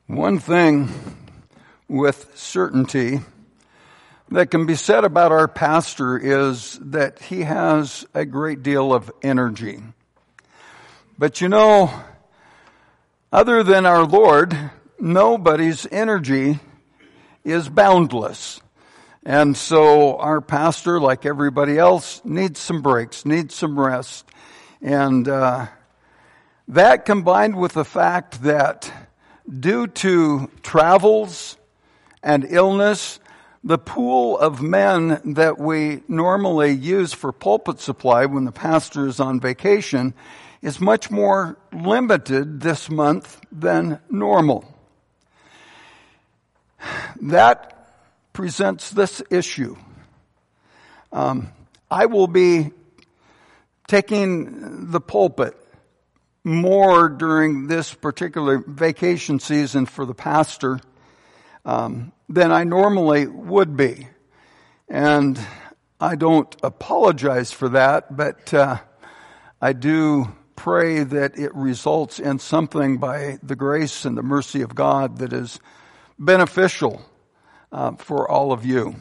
One thing with certainty that can be said about our pastor is that he has a great deal of energy. But you know, other than our Lord, nobody's energy is boundless. And so our pastor, like everybody else, needs some breaks, needs some rest. And that combined with the fact that due to travels and illness, the pool of men that we normally use for pulpit supply when the pastor is on vacation is much more limited this month than normal. That presents this issue. I will be taking the pulpit more during this particular vacation season for the pastor than I normally would be. And I don't apologize for that, but I do pray that it results in something by the grace and the mercy of God that is beneficial for all of you.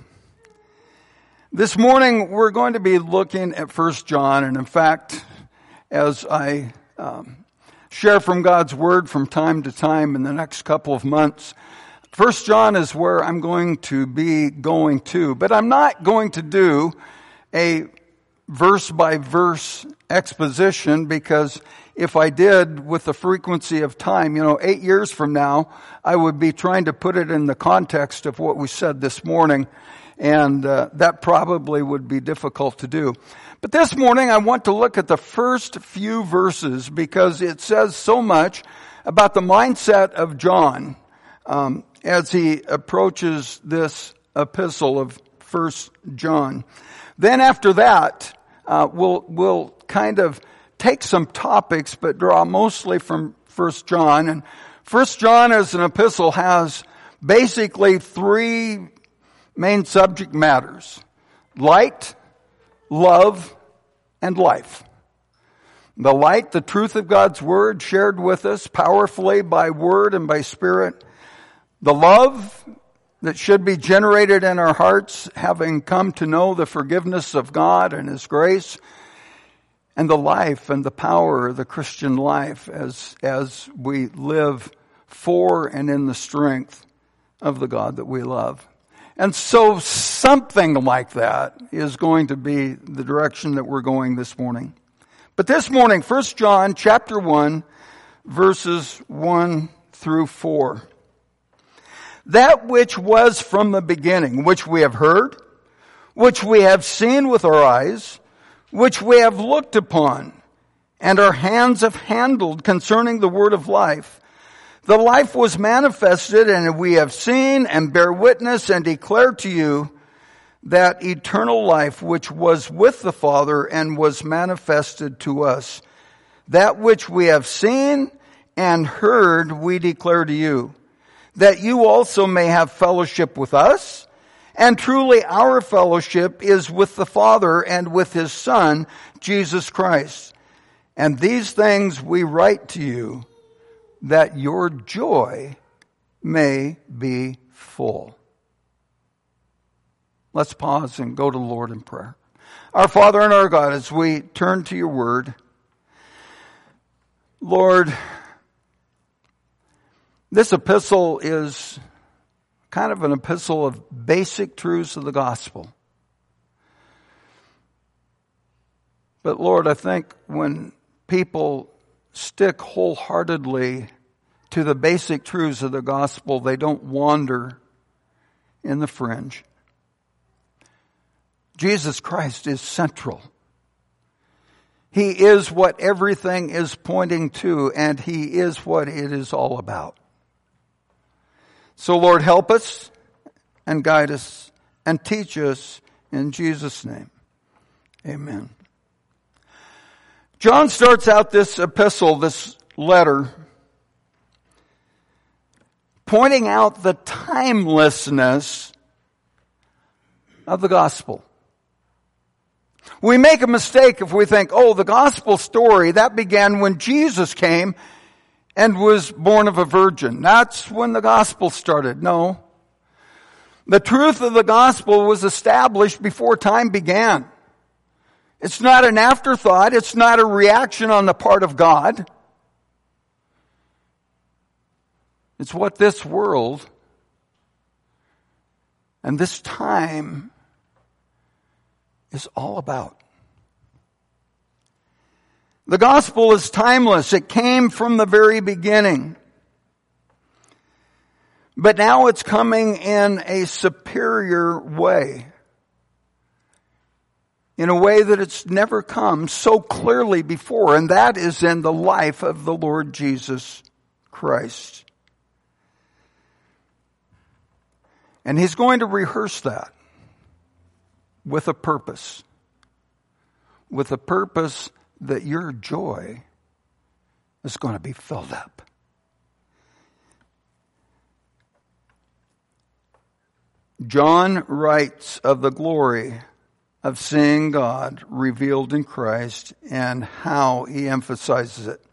This morning we're going to be looking at 1 John, and in fact, as I share from God's Word from time to time in the next couple of months, 1 John is where I'm going to be going to. But I'm not going to do a verse-by-verse exposition, because if I did with the frequency of time, 8 years from now, I would be trying to put it in the context of what we said this morning, and that probably would be difficult to do. But this morning I want to look at the first few verses because it says so much about the mindset of John as he approaches this epistle of 1 John. Then after that, we'll kind of take some topics, but draw mostly from 1 John. And 1 John as an epistle has basically three main subject matters: light, love, and life. The light, the truth of God's Word shared with us powerfully by Word and by Spirit. The love that should be generated in our hearts, having come to know the forgiveness of God and His grace. And the life and the power of the Christian life as we live for and in the strength of the God that we love. And so something like that is going to be the direction that we're going this morning. But this morning, 1 John chapter 1, verses 1 through 4. That which was from the beginning, which we have heard, which we have seen with our eyes, which we have looked upon, and our hands have handled concerning the word of life. The life was manifested, and we have seen and bear witness and declare to you that eternal life which was with the Father and was manifested to us. That which we have seen and heard we declare to you, that you also may have fellowship with us. And truly our fellowship is with the Father and with His Son, Jesus Christ. And these things we write to you, that your joy may be full. Let's pause and go to the Lord in prayer. Our Father and our God, as we turn to your word, Lord, this epistle is kind of an epistle of basic truths of the gospel. But Lord, I think when people stick wholeheartedly to the basic truths of the gospel, they don't wander in the fringe. Jesus Christ is central. He is what everything is pointing to, and He is what it is all about. So Lord, help us and guide us and teach us in Jesus' name. Amen. John starts out this epistle, this letter, pointing out the timelessness of the gospel. We make a mistake if we think, the gospel story, that began when Jesus came, and was born of a virgin. That's when the gospel started. No. The truth of the gospel was established before time began. It's not an afterthought. It's not a reaction on the part of God. It's what this world and this time is all about. The gospel is timeless. It came from the very beginning. But now it's coming in a superior way. In a way that it's never come so clearly before, and that is in the life of the Lord Jesus Christ. And He's going to rehearse that with a purpose. With a purpose that your joy is going to be filled up. John writes of the glory of seeing God revealed in Christ and how he emphasizes it.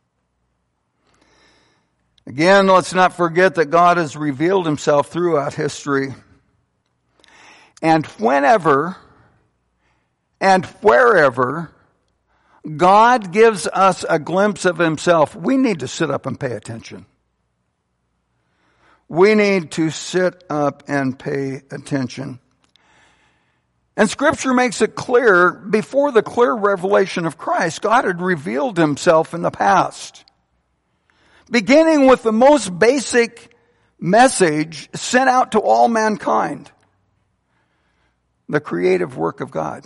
Again, let's not forget that God has revealed himself throughout history. And whenever and wherever God gives us a glimpse of himself, we need to sit up and pay attention. We need to sit up and pay attention. And Scripture makes it clear, before the clear revelation of Christ, God had revealed himself in the past. Beginning with the most basic message sent out to all mankind. The creative work of God.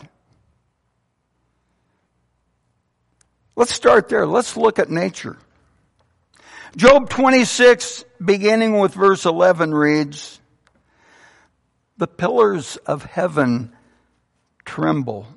Let's start there. Let's look at nature. Job 26, beginning with verse 11, reads, "The pillars of heaven tremble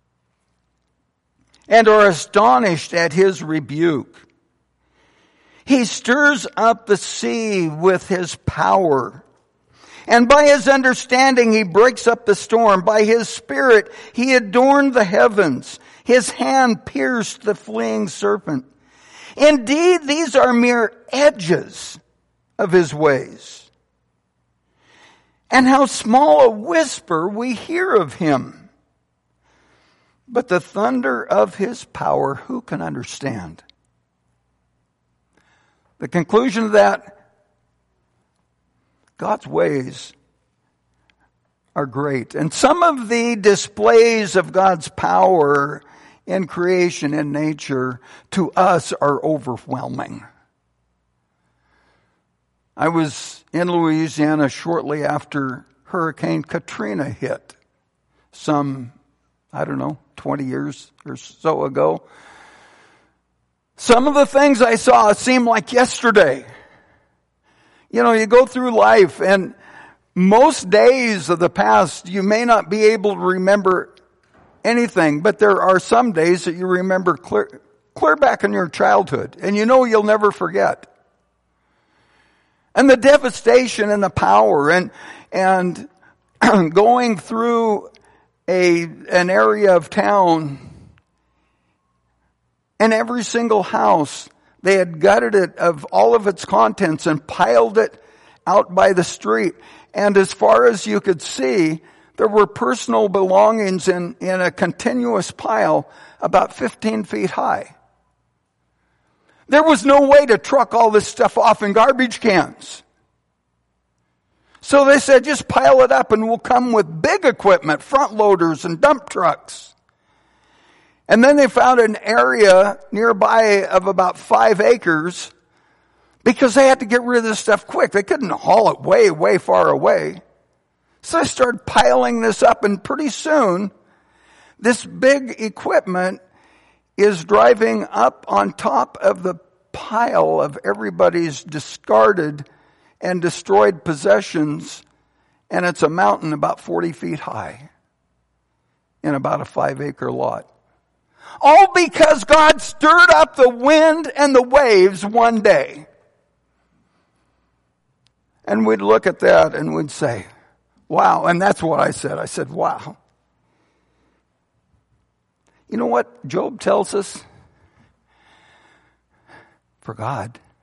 and are astonished at his rebuke. He stirs up the sea with his power, and by his understanding he breaks up the storm. By his spirit he adorned the heavens. His hand pierced the fleeing serpent. Indeed, these are mere edges of his ways. And how small a whisper we hear of him. But the thunder of his power, who can understand?" The conclusion of that, God's ways are great. And some of the displays of God's power in creation and nature to us are overwhelming. I was in Louisiana shortly after Hurricane Katrina hit, some, 20 years or so ago. Some of the things I saw seem like yesterday. You go through life, and most days of the past you may not be able to remember anything, but there are some days that you remember clear back in your childhood, and you'll never forget. And the devastation and the power and going through an area of town, and every single house, they had gutted it of all of its contents and piled it out by the street. And as far as you could see, there were personal belongings in a continuous pile about 15 feet high. There was no way to truck all this stuff off in garbage cans. So they said, just pile it up and we'll come with big equipment, front loaders and dump trucks. And then they found an area nearby of about 5 acres because they had to get rid of this stuff quick. They couldn't haul it way, way far away. So they started piling this up, and pretty soon this big equipment is driving up on top of the pile of everybody's discarded and destroyed possessions, and it's a mountain about 40 feet high in about a 5-acre lot. All because God stirred up the wind and the waves one day. And we'd look at that and we'd say, wow. And that's what I said. I said, wow. You know what Job tells us? For God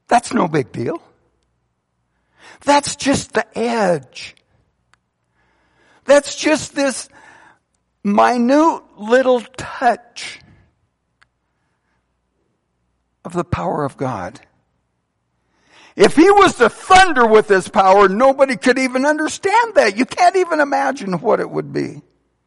That's no big deal. That's just the edge. That's just this minute little touch of the power of God. If he was to thunder with his power, nobody could even understand that. You can't even imagine what it would be.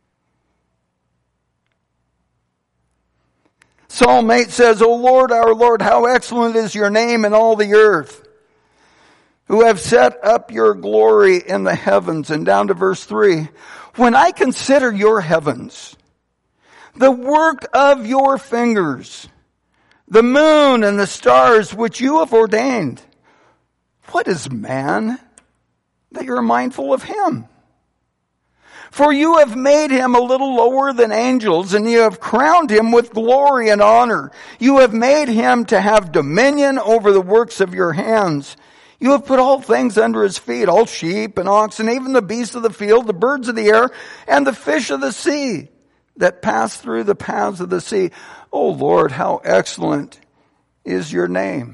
Psalm 8 says, O Lord, our Lord, how excellent is your name in all the earth, who have set up your glory in the heavens. And down to verse 3, when I consider your heavens, the work of your fingers, the moon and the stars which you have ordained, what is man that you are mindful of him? For you have made him a little lower than angels, and you have crowned him with glory and honor. You have made him to have dominion over the works of your hands. You have put all things under his feet, all sheep and oxen, even the beasts of the field, the birds of the air, and the fish of the sea that pass through the paths of the sea. O Lord, how excellent is your name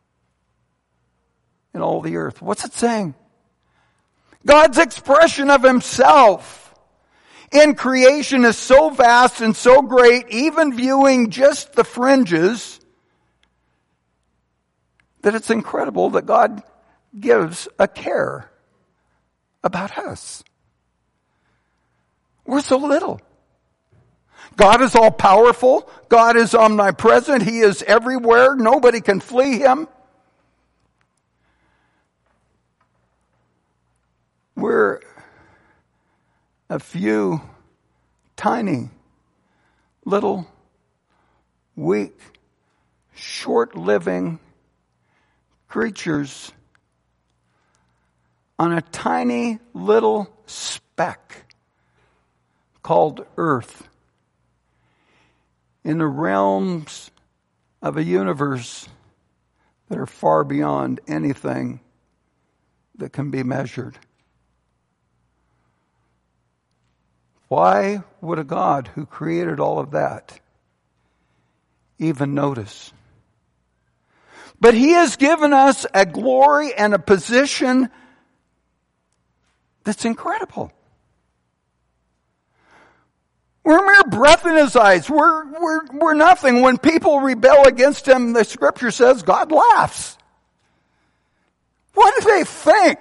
in all the earth. What's it saying? God's expression of himself in creation is so vast and so great, even viewing just the fringes, that it's incredible that God gives a care about us. We're so little. God is all powerful. God is omnipresent. He is everywhere. Nobody can flee him. We're a few tiny, little, weak, short-living creatures on a tiny little speck called Earth in the realms of a universe that are far beyond anything that can be measured. Why would a God who created all of that even notice? But he has given us a glory and a position that's incredible. We're a mere breath in his eyes. We're nothing. When people rebel against him, the scripture says God laughs. What do they think?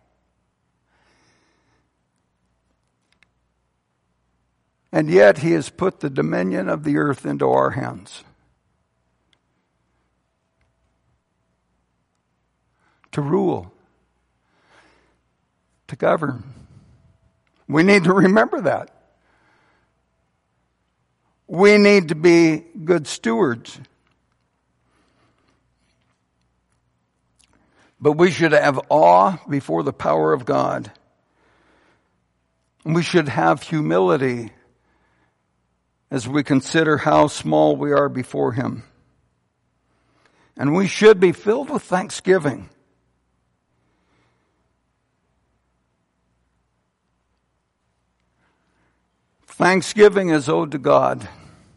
And yet he has put the dominion of the earth into our hands. To rule. To govern. We need to remember that. We need to be good stewards. But we should have awe before the power of God. We should have humility as we consider how small we are before him. And we should be filled with thanksgiving. Thanksgiving is owed to God.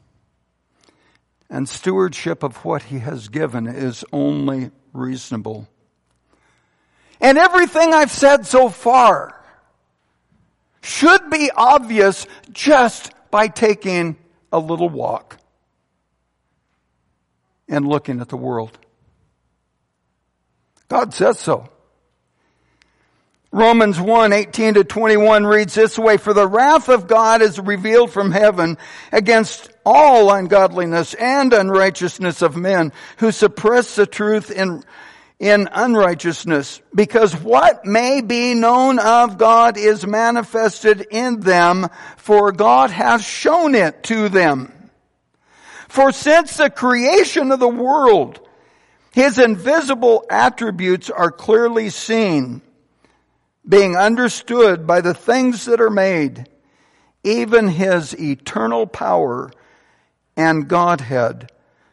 And stewardship of what he has given is only reasonable. And everything I've said so far should be obvious just by taking a little walk and looking at the world. God says so. Romans 1:18-21 reads this way, For the wrath of God is revealed from heaven against all ungodliness and unrighteousness of men who suppress the truth in unrighteousness, because what may be known of God is manifested in them, for God has shown it to them. For since the creation of the world, his invisible attributes are clearly seen, being understood by the things that are made, even his eternal power and Godhead,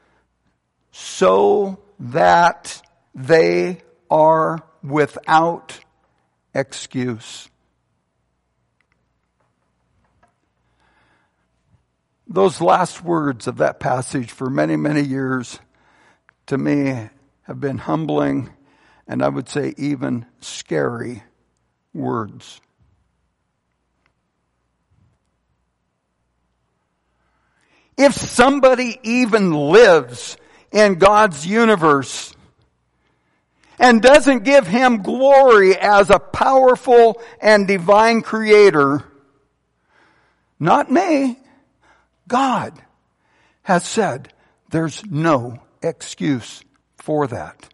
so that they are without excuse. Those last words of that passage for many, many years to me have been humbling, and I would say even scary words. If somebody even lives in God's universe and doesn't give Him glory as a powerful and divine creator, not me, God has said there's no excuse for that.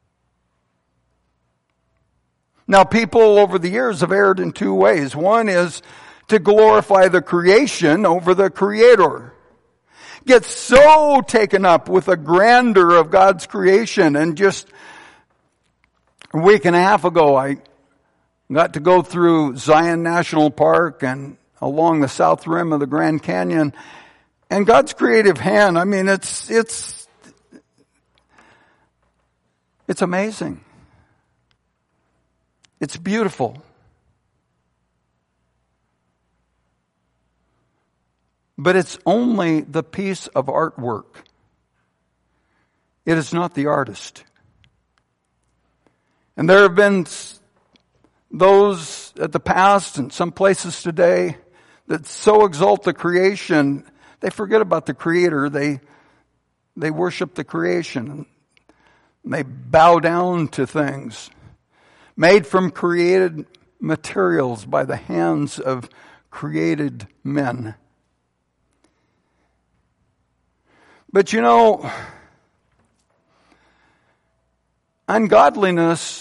Now, people over the years have erred in two ways. One is to glorify the creation over the Creator. Get so taken up with the grandeur of God's creation. And just a week and a half ago, I got to go through Zion National Park and along the south rim of the Grand Canyon. And God's creative hand, I mean, it's amazing. It's beautiful. But it's only the piece of artwork. It is not the artist. And there have been those at the past and some places today that so exalt the creation, they forget about the Creator. They worship the creation. And they bow down to things made from created materials by the hands of created men. But you know, ungodliness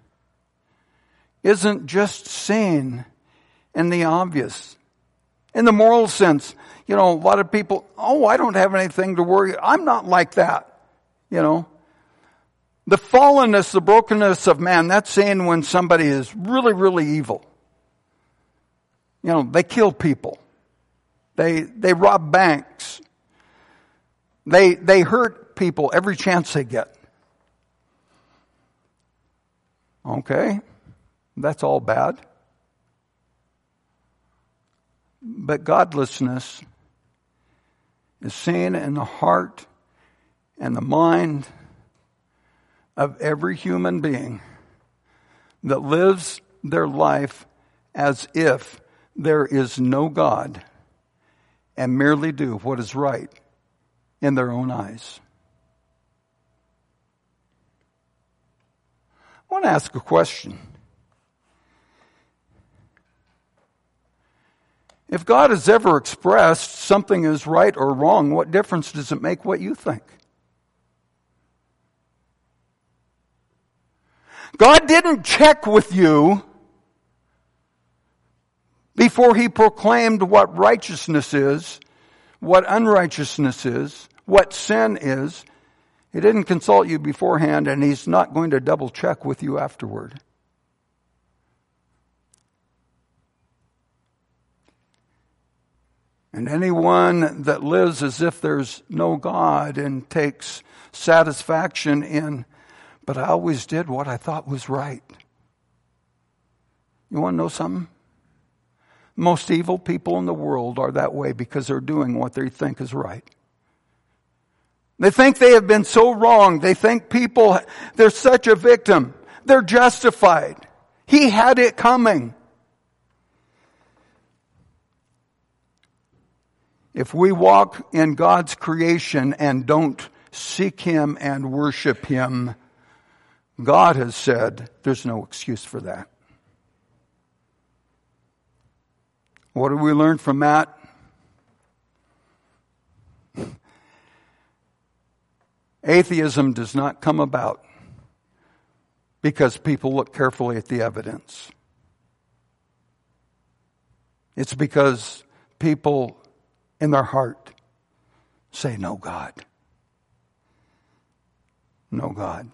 isn't just seen in the obvious. In the moral sense, you know, a lot of people, I don't have anything to worry. I'm not like that, you know. The fallenness, the brokenness of man, that's seen when somebody is really, really evil. You know, they kill people. They rob banks. They hurt people every chance they get. Okay, that's all bad. But godlessness is seen in the heart and the mind of every human being that lives their life as if there is no God and merely do what is right in their own eyes. I want to ask a question. If God has ever expressed something is right or wrong, what difference does it make what you think? God didn't check with you before He proclaimed what righteousness is, what unrighteousness is, what sin is. He didn't consult you beforehand, and He's not going to double check with you afterward. And anyone that lives as if there's no God and takes satisfaction in, but I always did what I thought was right. You want to know something? Most evil people in the world are that way because they're doing what they think is right. They think they have been so wrong. They think they're such a victim. They're justified. He had it coming. If we walk in God's creation and don't seek Him and worship Him, God has said there's no excuse for that. What do we learn from that? Atheism does not come about because people look carefully at the evidence. It's because people in their heart say, no God. No God.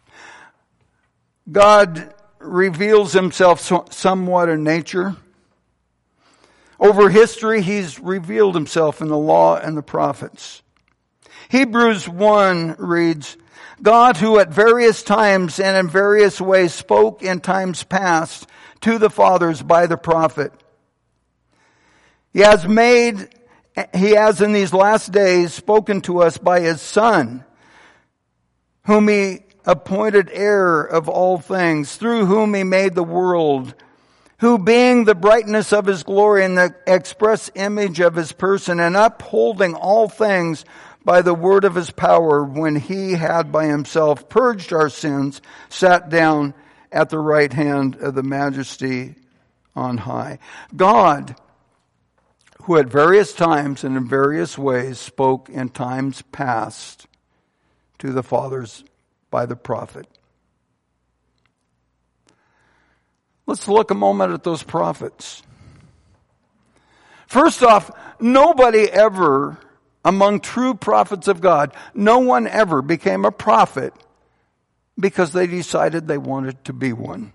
God reveals Himself somewhat in nature. Over history, He's revealed Himself in the law and the prophets. Hebrews 1 reads, God who at various times and in various ways spoke in times past to the fathers by the prophet. He has in these last days spoken to us by His Son, whom He appointed heir of all things, through whom he made the world, who being the brightness of his glory and the express image of his person, and upholding all things by the word of his power, when he had by himself purged our sins, sat down at the right hand of the majesty on high. God, who at various times and in various ways spoke in times past to the fathers by the prophet. Let's look a moment at those prophets. First off, nobody ever, among true prophets of God, no one ever became a prophet because they decided they wanted to be one.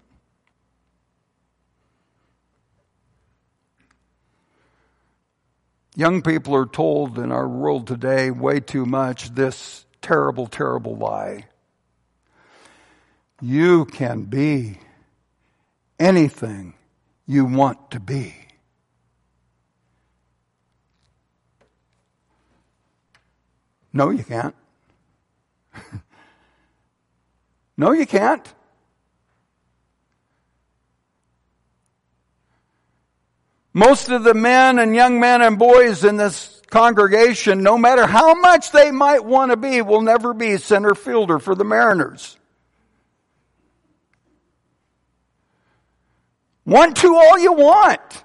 Young people are told in our world today way too much this terrible, terrible lie. You can be anything you want to be. No, you can't. No, you can't. Most of the men and young men and boys in this congregation, no matter how much they might want to be, will never be center fielder for the Mariners. Want to all you want.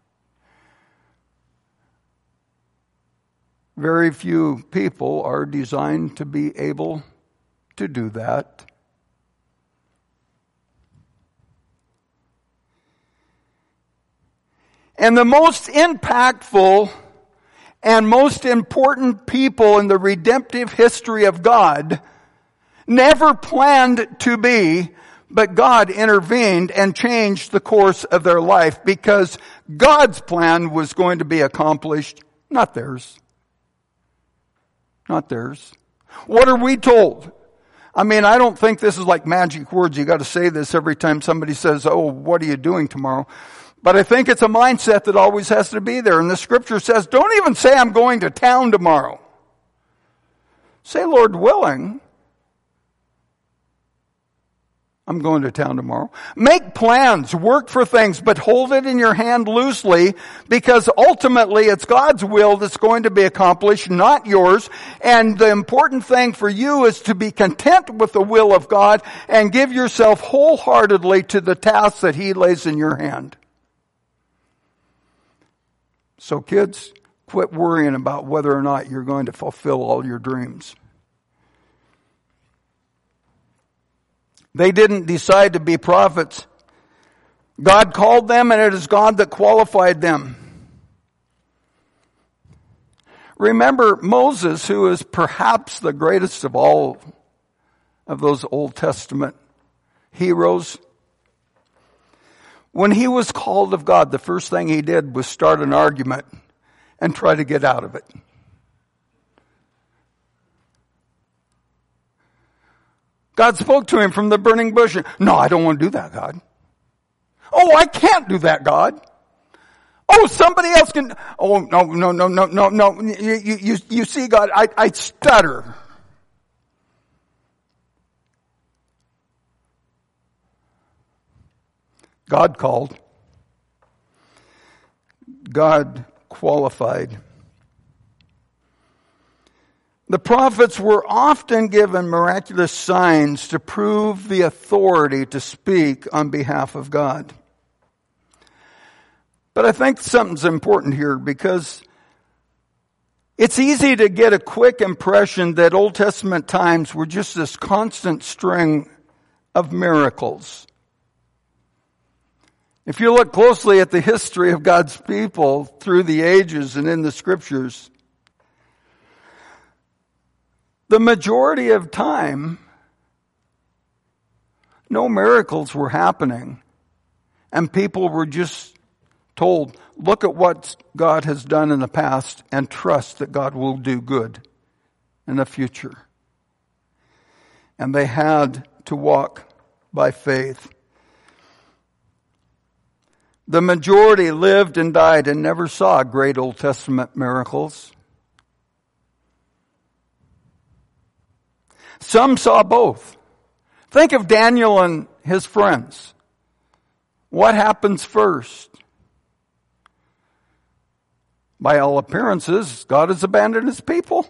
Very few people are designed to be able to do that. And the most impactful and most important people in the redemptive history of God never planned to be, but God intervened and changed the course of their life because God's plan was going to be accomplished, not theirs. Not theirs. What are we told? I mean, I don't think this is like magic words. You got to say this every time somebody says, "Oh, what are you doing tomorrow?" But I think it's a mindset that always has to be there. And the scripture says, don't even say I'm going to town tomorrow. Say, Lord willing, I'm going to town tomorrow. Make plans, work for things, but hold it in your hand loosely, because ultimately it's God's will that's going to be accomplished, not yours. And the important thing for you is to be content with the will of God and give yourself wholeheartedly to the task that He lays in your hand. So kids, quit worrying about whether or not you're going to fulfill all your dreams. They didn't decide to be prophets. God called them, and it is God that qualified them. Remember Moses, who is perhaps the greatest of all of those Old Testament heroes. When he was called of God, the first thing he did was start an argument and try to get out of it. God spoke to him from the burning bush. No, I don't want to do that, God. Oh, I can't do that, God. Oh, somebody else can. Oh, no. You see, God, I stutter. God called. God qualified. The prophets were often given miraculous signs to prove the authority to speak on behalf of God. But I think something's important here, because it's easy to get a quick impression that Old Testament times were just this constant string of miracles. If you look closely at the history of God's people through the ages and in the scriptures, the majority of time, no miracles were happening, and people were just told, look at what God has done in the past and trust that God will do good in the future. And they had to walk by faith. The majority lived and died and never saw great Old Testament miracles. Some saw both. Think of Daniel and his friends. What happens first? By all appearances, God has abandoned his people.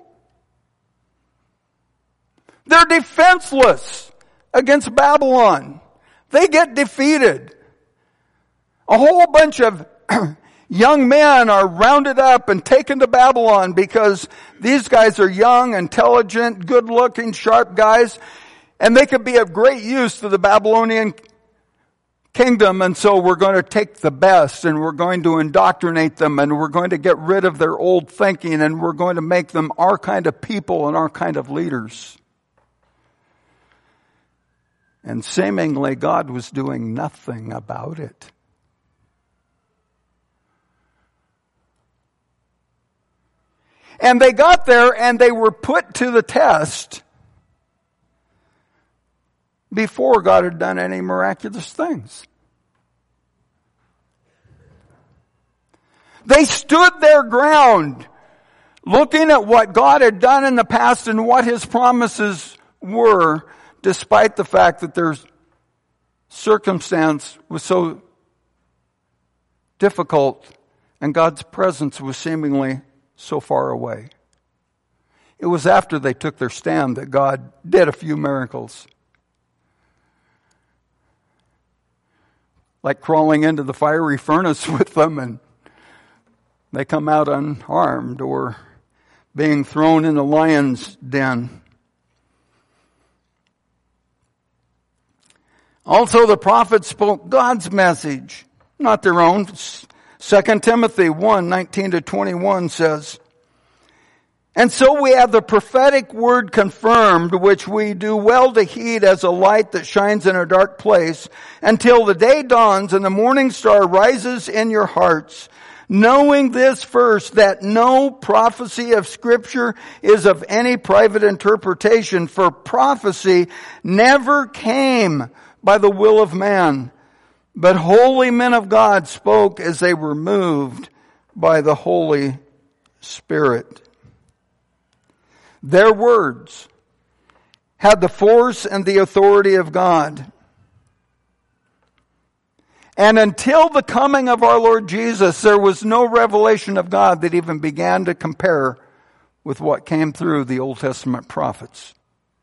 They're defenseless against Babylon. They get defeated. A whole bunch of young men are rounded up and taken to Babylon because these guys are young, intelligent, good-looking, sharp guys, and they could be of great use to the Babylonian kingdom, and so we're going to take the best, and we're going to indoctrinate them, and we're going to get rid of their old thinking, and we're going to make them our kind of people and our kind of leaders. And seemingly God was doing nothing about it. And they got there and they were put to the test before God had done any miraculous things. They stood their ground, looking at what God had done in the past and what his promises were, despite the fact that their circumstance was so difficult and God's presence was seemingly so far away. It was after they took their stand that God did a few miracles. Like crawling into the fiery furnace with them and they come out unharmed, or being thrown in the lion's den. Also, the prophets spoke God's message, not their own. 2 Timothy 1:19-21 says, "And so we have the prophetic word confirmed, which we do well to heed as a light that shines in a dark place, until the day dawns and the morning star rises in your hearts, knowing this first, that no prophecy of Scripture is of any private interpretation, for prophecy never came by the will of man, but holy men of God spoke as they were moved by the Holy Spirit." Their words had the force and the authority of God. And until the coming of our Lord Jesus, there was no revelation of God that even began to compare with what came through the Old Testament prophets.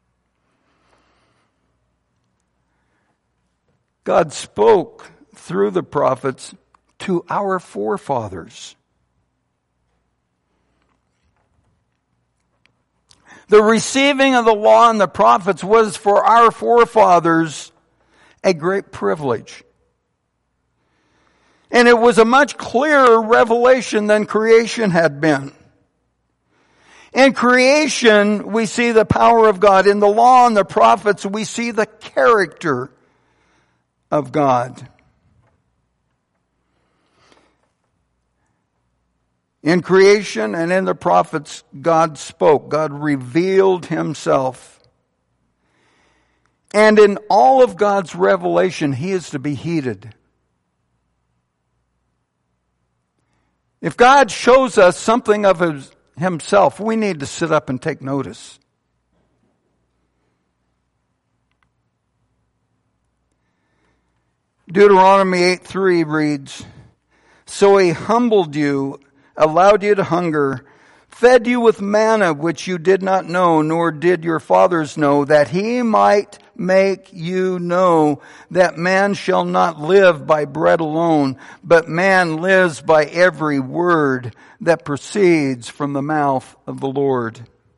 God spoke through the prophets to our forefathers. The receiving of the law and the prophets was for our forefathers a great privilege. And it was a much clearer revelation than creation had been. In creation, we see the power of God. In the law and the prophets, we see the character of God. In creation and in the prophets, God spoke. God revealed himself. And in all of God's revelation, he is to be heeded. If God shows us something of himself, we need to sit up and take notice. Deuteronomy 8:3 reads, "So he humbled you, allowed you to hunger, fed you with manna which you did not know, nor did your fathers know, that he might make you know that man shall not live by bread alone, but man lives by every word that proceeds from the mouth of the Lord."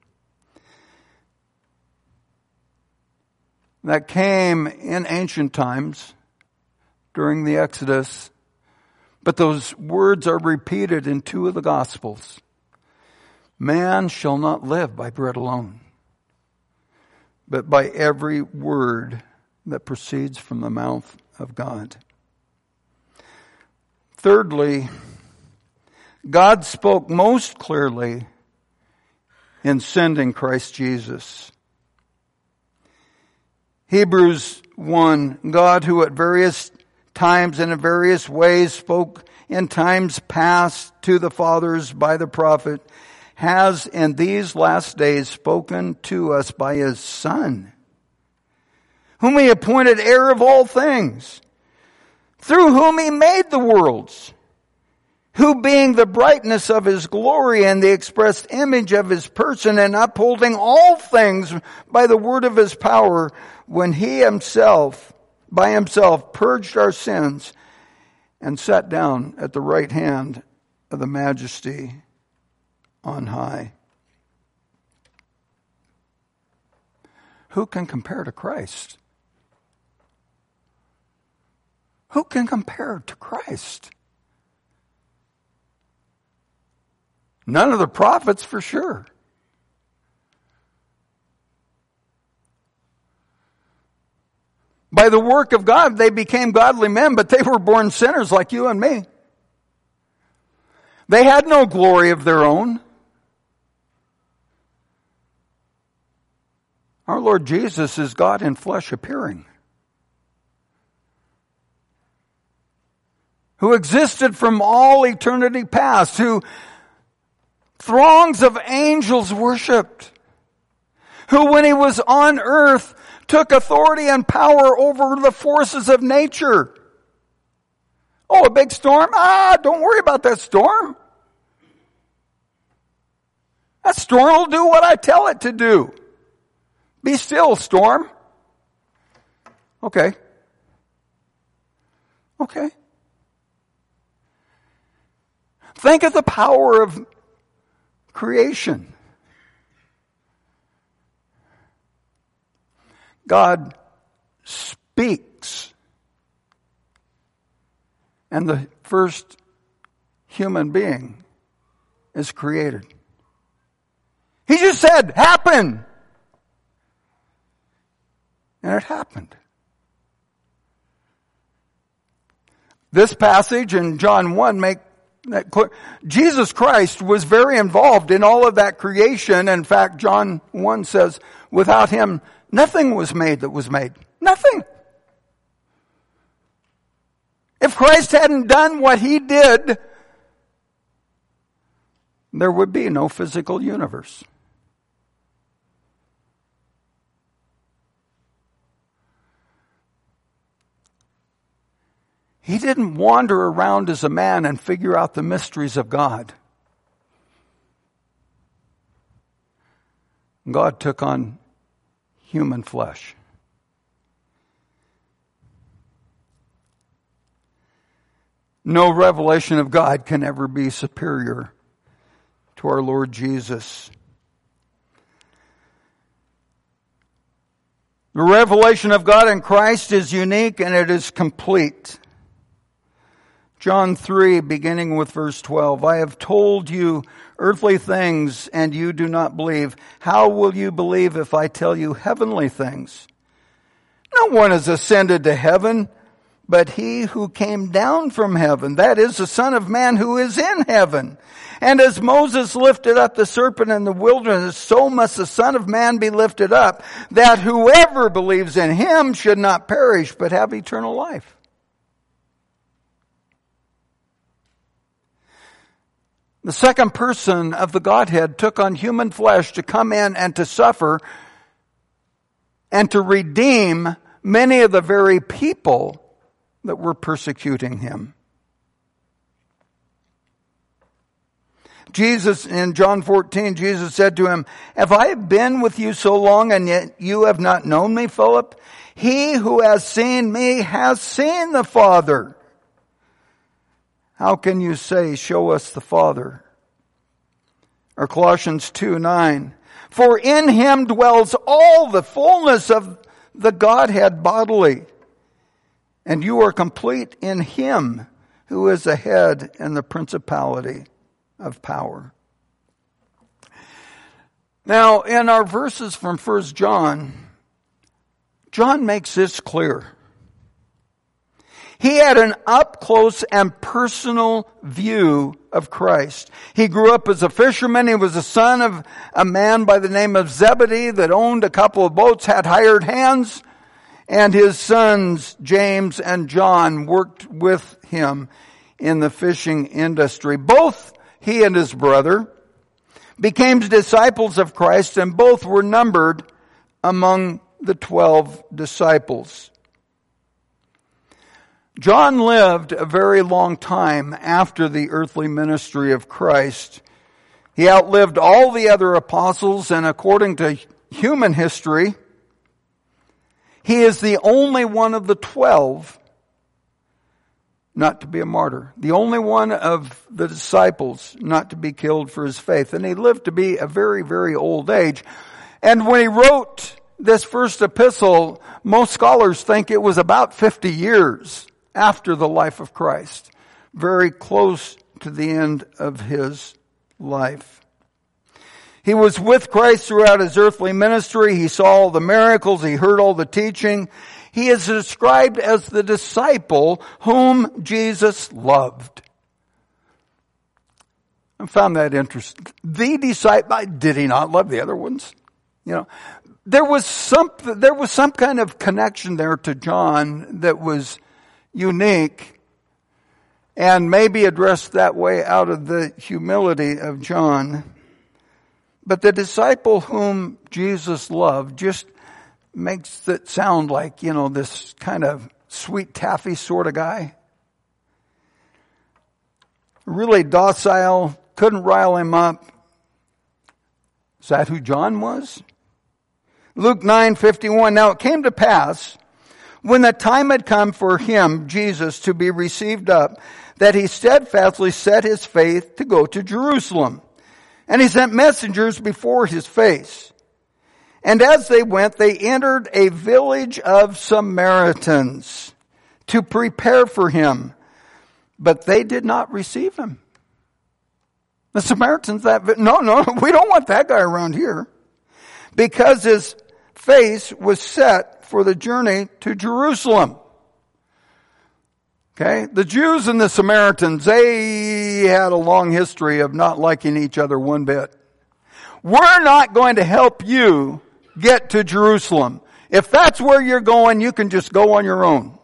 That came in ancient times during the Exodus, but those words are repeated in two of the Gospels. Man shall not live by bread alone, but by every word that proceeds from the mouth of God. Thirdly, God spoke most clearly in sending Christ Jesus. Hebrews 1, God who at various times and in various ways spoke in times past to the fathers by the prophet, has in these last days spoken to us by his Son, whom he appointed heir of all things, through whom he made the worlds, who being the brightness of his glory and the expressed image of his person, and upholding all things by the word of his power, when he himself, by himself, purged our sins and sat down at the right hand of the Majesty on high. Who can compare to Christ? Who can compare to Christ? None of the prophets for sure. By the work of God, they became godly men, but they were born sinners like you and me. They had no glory of their own. Our Lord Jesus is God in flesh appearing, who existed from all eternity past, who throngs of angels worshipped, who when he was on earth took authority and power over the forces of nature. Oh, a big storm? Don't worry about that storm. That storm will do what I tell it to do. Be still, storm. Okay. Think of the power of creation. God speaks, and the first human being is created. He just said, happen. And it happened. This passage in John 1 make that clear. Jesus Christ was very involved in all of that creation. In fact, John 1 says, without him, nothing was made that was made. Nothing. If Christ hadn't done what he did, there would be no physical universe. He didn't wander around as a man and figure out the mysteries of God. God took on human flesh. No revelation of God can ever be superior to our Lord Jesus. The revelation of God in Christ is unique and it is complete. John 3, beginning with verse 12, I have told you earthly things and you do not believe. How will you believe if I tell you heavenly things? No one has ascended to heaven, but he who came down from heaven, that is the Son of Man who is in heaven. And as Moses lifted up the serpent in the wilderness, so must the Son of Man be lifted up, that whoever believes in him should not perish, but have eternal life. The second person of the Godhead took on human flesh to come in and to suffer and to redeem many of the very people that were persecuting him. Jesus, in John 14, Jesus said to him, have I been with you so long and yet you have not known me, Philip? He who has seen me has seen the Father. How can you say, show us the Father? Or Colossians 2:9. For in him dwells all the fullness of the Godhead bodily. And you are complete in him who is the head and the principality of power. Now, in our verses from 1 John, John makes this clear. He had an up-close and personal view of Christ. He grew up as a fisherman. He was the son of a man by the name of Zebedee that owned a couple of boats, had hired hands, and his sons, James and John, worked with him in the fishing industry. Both he and his brother became disciples of Christ, and both were numbered among the 12 disciples. John lived a very long time after the earthly ministry of Christ. He outlived all the other apostles, and according to human history, he is the only one of the 12 not to be a martyr. The only one of the disciples not to be killed for his faith. And he lived to be a very, very old age. And when he wrote this first epistle, most scholars think it was about 50 years after the life of Christ. Very close to the end of his life. He was with Christ throughout his earthly ministry. He saw all the miracles. He heard all the teaching. He is described as the disciple whom Jesus loved. I found that interesting. The disciple, did he not love the other ones? You know, there was some kind of connection there to John that was unique and maybe addressed that way out of the humility of John. But the disciple whom Jesus loved just makes it sound like, this kind of sweet taffy sort of guy. Really docile, couldn't rile him up. Is that who John was? Luke 9:51. Now it came to pass, when the time had come for him, Jesus, to be received up, that he steadfastly set his face to go to Jerusalem. And he sent messengers before his face. And as they went, they entered a village of Samaritans to prepare for him. But they did not receive him. The Samaritans, no, we don't want that guy around here. Because his face was set for the journey to Jerusalem. Okay, the Jews and the Samaritans, they had a long history of not liking each other one bit. We're not going to help you get to Jerusalem. If that's where you're going, you can just go on your own.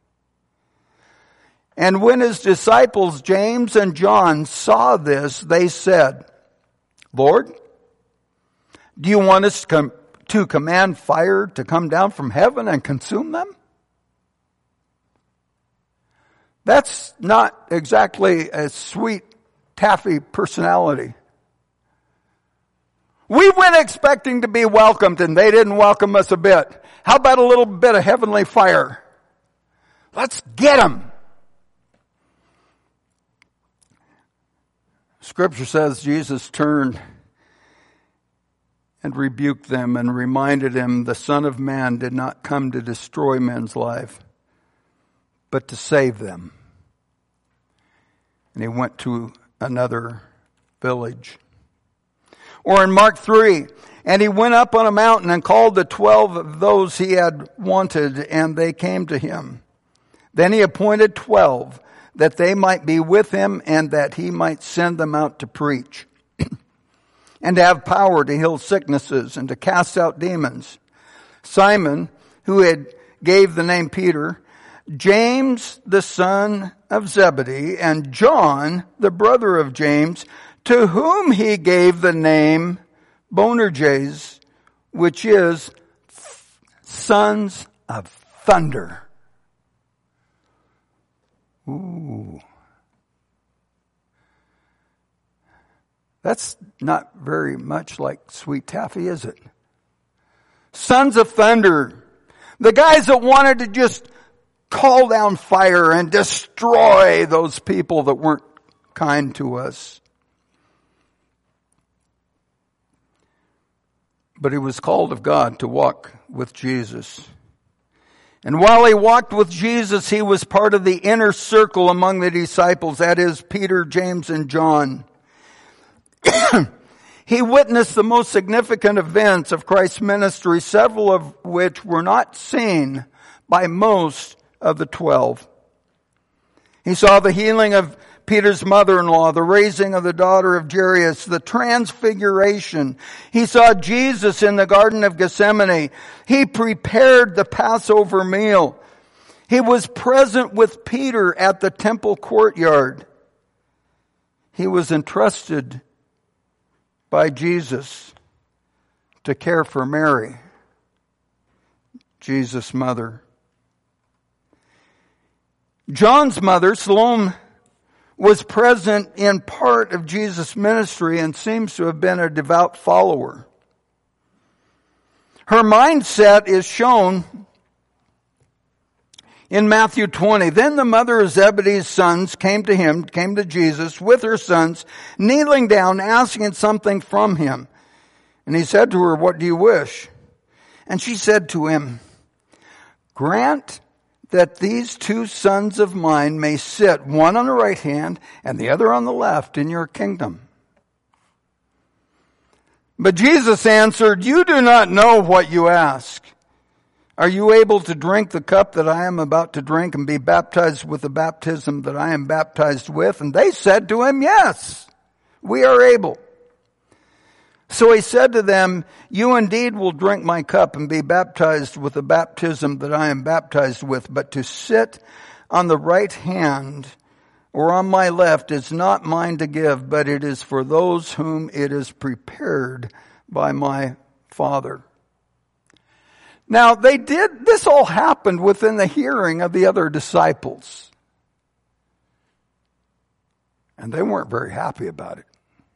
And when his disciples, James and John, saw this, they said, Lord, do you want us to command fire to come down from heaven and consume them? That's not exactly a sweet, taffy personality. We went expecting to be welcomed and they didn't welcome us a bit. How about a little bit of heavenly fire? Let's get them. Scripture says Jesus turned and rebuked them and reminded him the Son of Man did not come to destroy men's life, but to save them. And he went to another village. Or in Mark 3, and he went up on a mountain and called the 12 of those he had wanted, and they came to him. Then he appointed 12 that they might be with him and that he might send them out to preach and to have power to heal sicknesses and to cast out demons. Simon, who had gave the name Peter, James, the son of Zebedee, and John, the brother of James, to whom he gave the name Boanerges, which is sons of thunder. Ooh. That's not very much like sweet taffy, is it? Sons of thunder. The guys that wanted to just call down fire and destroy those people that weren't kind to us. But he was called of God to walk with Jesus. And while he walked with Jesus, he was part of the inner circle among the disciples, that is, Peter, James, and John. He witnessed the most significant events of Christ's ministry, several of which were not seen by most of the 12. He saw the healing of Peter's mother-in-law, the raising of the daughter of Jairus, the transfiguration. He saw Jesus in the Garden of Gethsemane. He prepared the Passover meal. He was present with Peter at the temple courtyard. He was entrusted by Jesus to care for Mary. Jesus' mother. John's mother, Salome, was present in part of Jesus' ministry and seems to have been a devout follower. Her mindset is shown in Matthew 20. Then the mother of Zebedee's sons came to Jesus with her sons, kneeling down, asking something from him. And he said to her, "What do you wish?" And she said to him, "Grant that these two sons of mine may sit, one on the right hand and the other on the left, in your kingdom." But Jesus answered, "You do not know what you ask. Are you able to drink the cup that I am about to drink and be baptized with the baptism that I am baptized with?" And they said to him, "Yes, we are able." So he said to them, "You indeed will drink my cup and be baptized with the baptism that I am baptized with, but to sit on the right hand or on my left is not mine to give, but it is for those whom it is prepared by my Father." Now this all happened within the hearing of the other disciples. And they weren't very happy about it.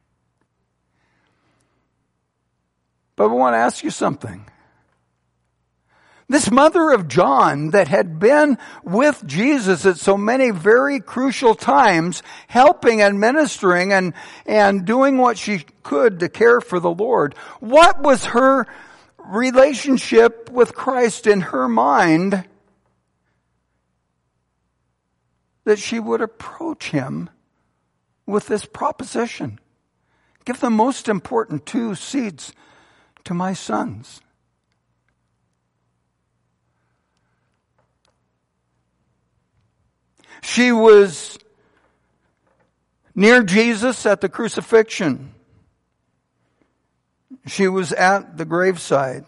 But I want to ask you something. This mother of John that had been with Jesus at so many very crucial times, helping and ministering and doing what she could to care for the Lord, what was her relationship with Christ in her mind that she would approach him with this proposition? Give the most important 2 seeds to my sons. She was near Jesus at the crucifixion. She was at the graveside.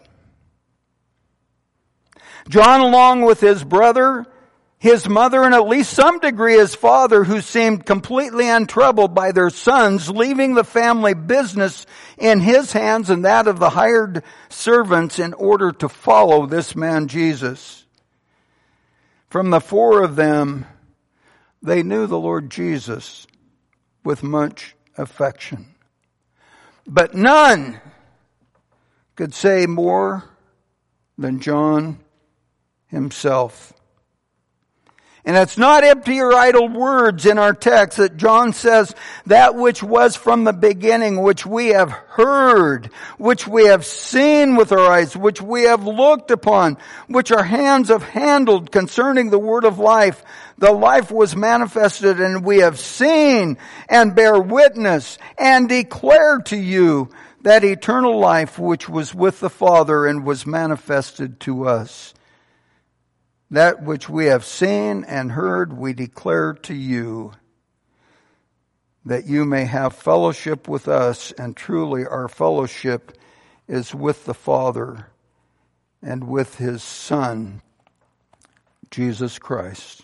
John, along with his brother, his mother, and at least some degree his father, who seemed completely untroubled by their sons, leaving the family business in his hands and that of the hired servants in order to follow this man Jesus. From the 4 of them, they knew the Lord Jesus with much affection. But none could say more than John himself. And it's not empty or idle words in our text that John says, that which was from the beginning, which we have heard, which we have seen with our eyes, which we have looked upon, which our hands have handled concerning the word of life. The life was manifested, and we have seen and bear witness and declare to you that eternal life which was with the Father and was manifested to us. That which we have seen and heard we declare to you, that you may have fellowship with us, and truly our fellowship is with the Father and with his Son, Jesus Christ.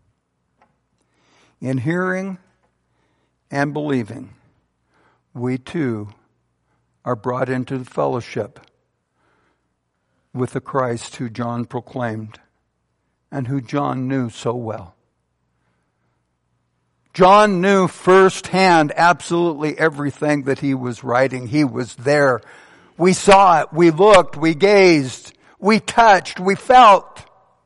In hearing and believing, we too are brought into the fellowship with the Christ who John proclaimed and who John knew so well. John knew firsthand absolutely everything that he was writing. He was there. We saw it. We looked. We gazed. We touched. We felt.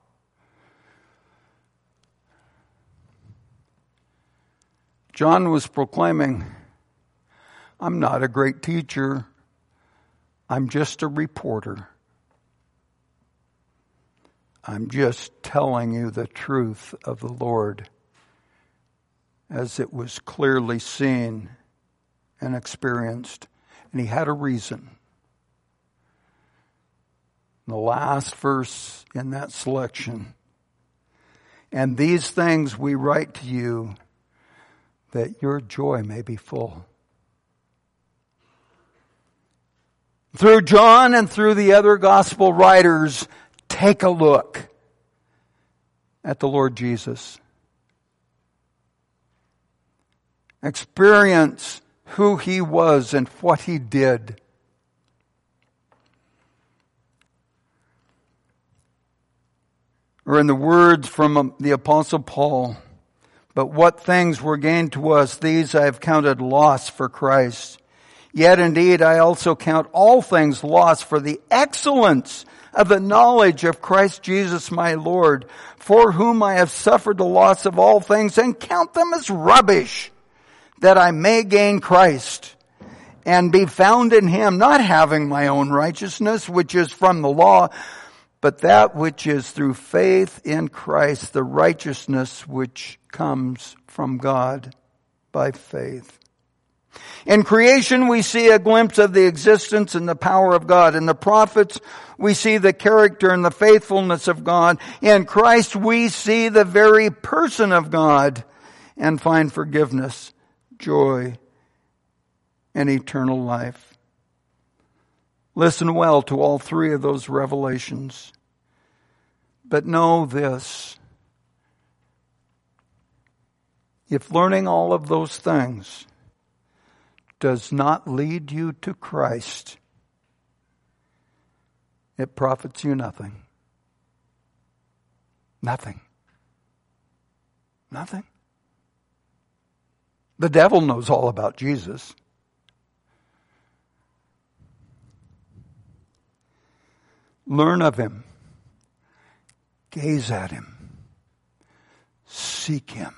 John was proclaiming, "I'm not a great teacher. I'm just a reporter. I'm just telling you the truth of the Lord as it was clearly seen and experienced." And he had a reason. The last verse in that selection, "And these things we write to you, that your joy may be full." Through John and through the other gospel writers, take a look at the Lord Jesus. Experience who he was and what he did. Or in the words from the Apostle Paul, but what things were gained to us, these I have counted loss for Christ. Yet indeed I also count all things lost for the excellence of the knowledge of Christ Jesus my Lord, for whom I have suffered the loss of all things and count them as rubbish, that I may gain Christ and be found in him, not having my own righteousness, which is from the law, but that which is through faith in Christ, the righteousness which comes from God by faith. In creation, we see a glimpse of the existence and the power of God. In the prophets, we see the character and the faithfulness of God. In Christ, we see the very person of God and find forgiveness, joy, and eternal life. Listen well to all three of those revelations. But know this: if learning all of those things does not lead you to Christ, it profits you nothing. Nothing. Nothing. The devil knows all about Jesus. Learn of him. Gaze at him. Seek him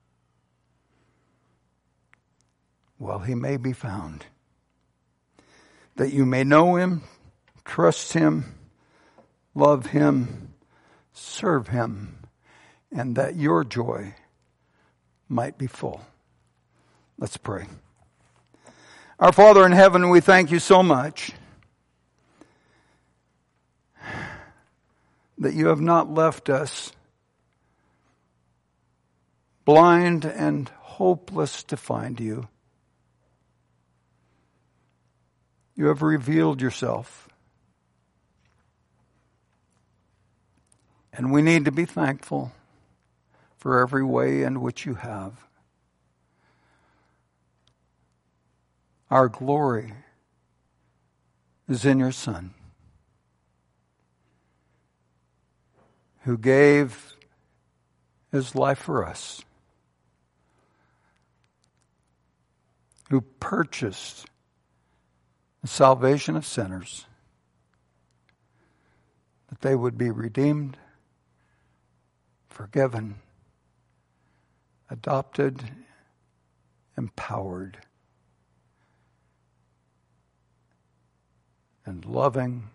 while he may be found, that you may know him, trust him, love him, serve him, and that your joy might be full. Let's pray. Our Father in heaven, we thank you so much that you have not left us blind and hopeless to find you. You have revealed yourself. And we need to be thankful for every way in which you have. Our glory is in your Son, who gave his life for us, who purchased the salvation of sinners, that they would be redeemed, forgiven, adopted, empowered, and loving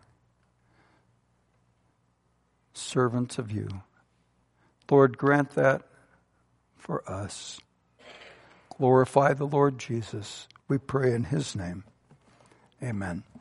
servants of you. Lord, grant that for us. Glorify the Lord Jesus. We pray in his name. Amen.